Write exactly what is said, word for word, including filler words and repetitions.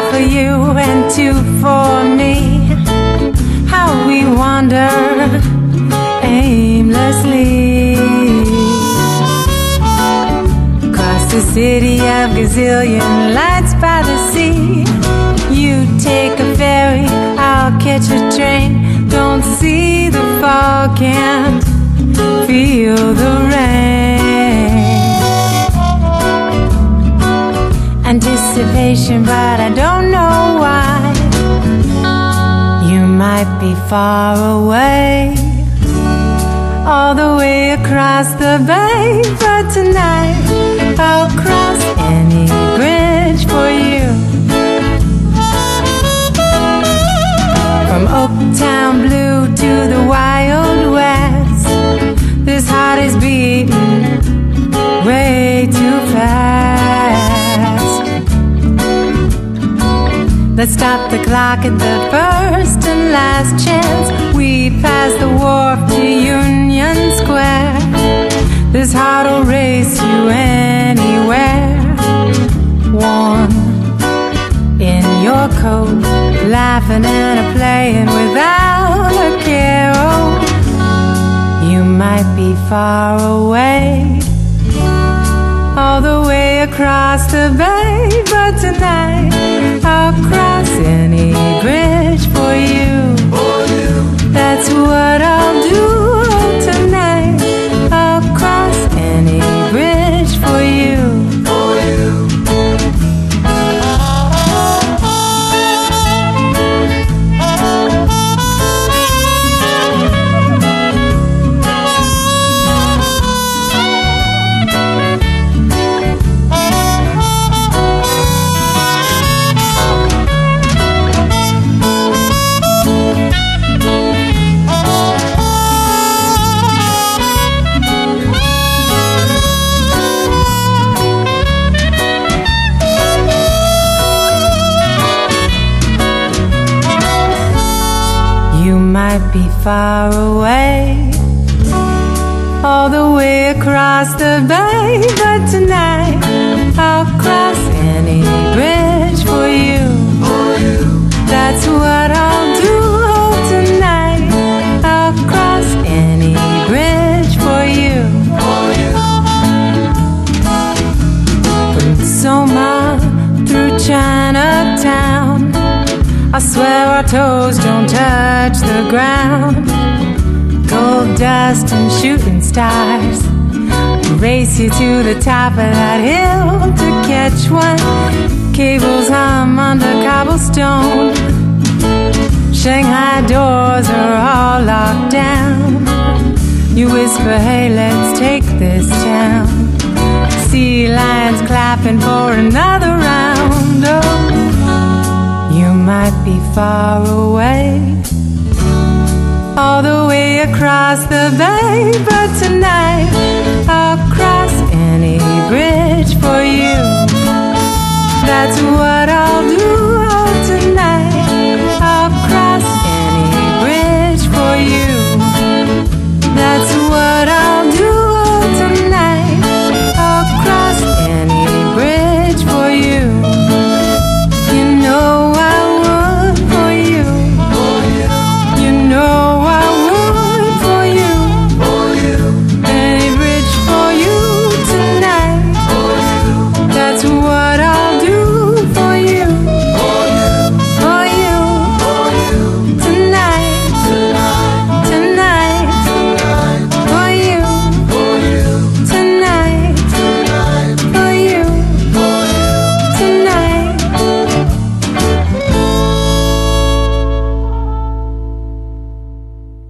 for you and two for me. How we wander aimlessly across the city of gazillion lights by the sea. You take a ferry, I'll catch a train. Don't see the fog, can't feel the rain. Anticipation, but I don't know why. You might be far away, all the way across the bay, but tonight I'll cross any bridge for you. From Oaktown Blue to the Wild West, this heart is beating way too fast. Let's stop the clock at the first and last chance. We pass the wharf to Union Square. This heart'll race you anywhere. Warm in your coat, laughing and a playing without a care. Oh, you might be far away, all the way across the bay, but tonight I'll cross any bridge for you. That's what I'll do tonight. I'll cross any bridge for you. Might be far away, all the way across the bay, but tonight I'll cross any bridge for you. That's what I'll do. Oh, tonight I'll cross any bridge for you. From Soma through Chinatown, I swear our toes don't touch the ground. Gold dust and shooting stars race you to the top of that hill to catch one. Cables hum under cobblestone. Shanghai doors are all locked down. You whisper, hey, let's take this town. Sea lions clapping for another round. Oh, you might be far away, all the way across the bay, but tonight I'll cross any bridge for you. That's what